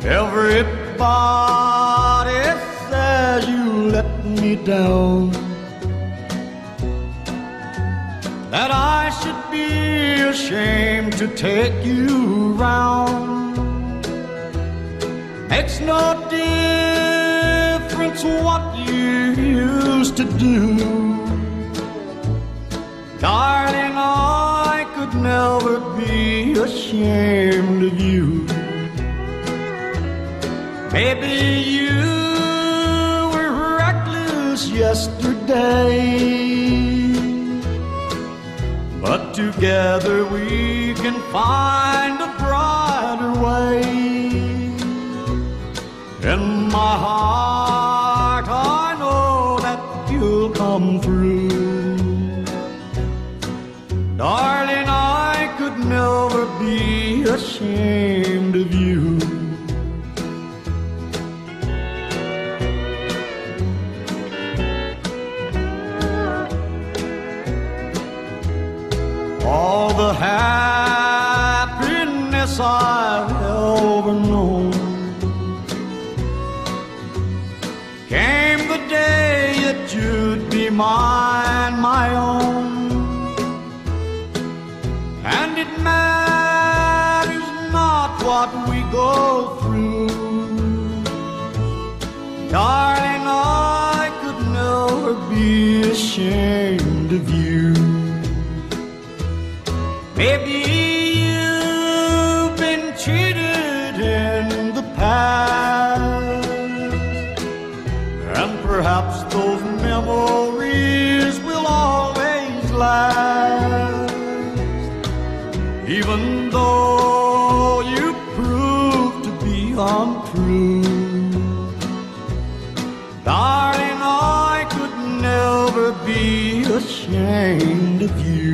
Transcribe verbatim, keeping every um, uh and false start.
Everybody says you let me down, that I should be ashamed to take you round. Makes no difference what you used to do, darling, I could never be ashamed of you. Maybe you were reckless yesterday, but together we can find a brighter way. In my heart I know that you'll come through, darling, I could never be ashamed of you. All the happiness I've ever known came the day that you'd be mine, my own. And it matters not what we go through, darling, I could never be ashamed of you. Maybe you've been cheated in the past, and perhaps those memories will always last. Even though you proved to be untrue, darling, I could never be ashamed of you.